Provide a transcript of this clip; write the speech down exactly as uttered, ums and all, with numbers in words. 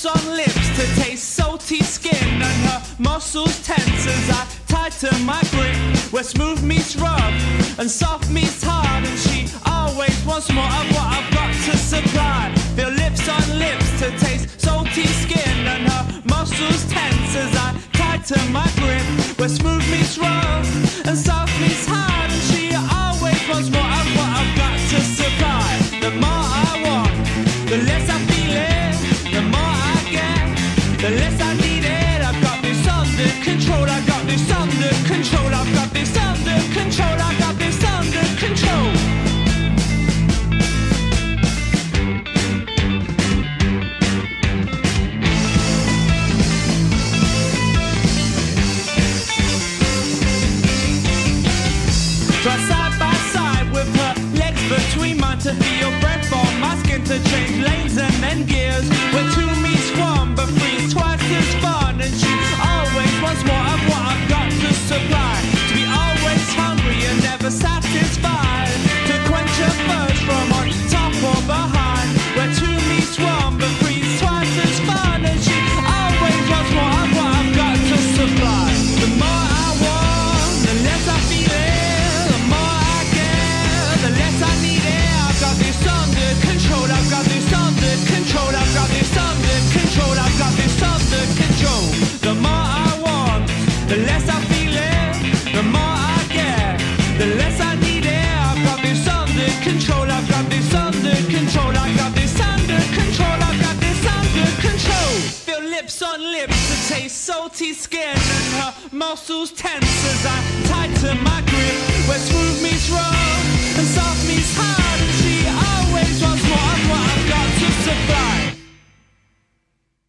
lips on lips to taste salty skin, and her muscles tense as I tighten my grip, where smooth meets rough and soft meets hard, and she always wants more of what I've got to supply. Feel lips on lips to taste salty skin, and her muscles tense as I tighten my grip, where smooth meets rough and soft meets hard, and she always wants more of what I've got to supply. The more I want, the less I feel it. The more I get, the less I need it. I've got this under control. I've got this under control. I've got this under control. I've got this under control. Try side by side with her legs between mine to feel your breath on my skin, to change lanes and then gears, where two meets one but three's twice as fun, and she always wants more of what I've got to supply. To be always hungry and never satisfied, to quench her thirst from on top or behind, where two meets one but three's twice as fun, and she always wants more of what I've got to supply. The more I want, the less I feel it. The more I get, the less I need it. I've got this under control. I've got this under control. I've got this under control. I've got this under control. The more I want, the less I feel it. The more I get, the less I need it. I've got this under control. I've got this under control. I've got this under control. I've got this under control. Feel lips on lips to taste salty skin, and her muscles tense as I tighten my grip, where smooth meets rough